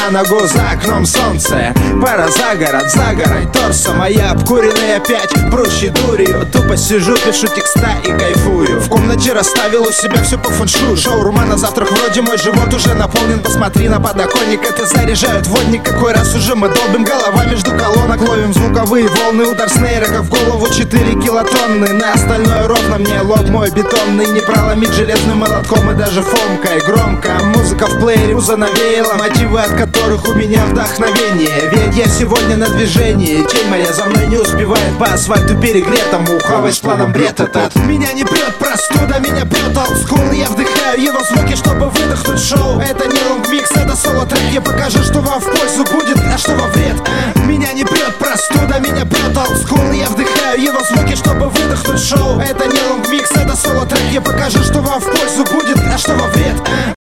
на ногу, за окном солнце. Пора за город, загорать торсом, а я обкуренный опять прущей дурью. Тупо сижу, пишу текста и кайфую. В комнате расставил у себя все по фэншую. Шаурма на завтрак, вроде мой живот уже наполнен. Посмотри на подоконник, это заряжают водник. Какой раз уже мы долбим голова между колонок. Ловим звуковые волны, удар снейрика в голову 4 килотонны. На остальное ровно мне лоб мой бетонный. Не проломить железным молотком и даже фомкой. Громко музыка в плеере муза навеяла, мотивы от которых у меня вдохновение. Ведь я сегодня на движении, тень моя за мной не успевает по асфальту перегретому. Ухавай с планом бред этот. Меня не прет простуда, меня прет олдскул. Я вдыхаю его звуки, чтобы выдохнуть шоу. Это не лонгмикс, это соло-трек. Я покажу, что вам в пользу будет, а что во вред. Меня не прет простуда, меня прет олдскул. Я вдыхаю его звуки, чтобы выдохнуть шоу. Это не лонгмикс, это соло-трек. Я покажу, что вам в пользу будет, а что во вред.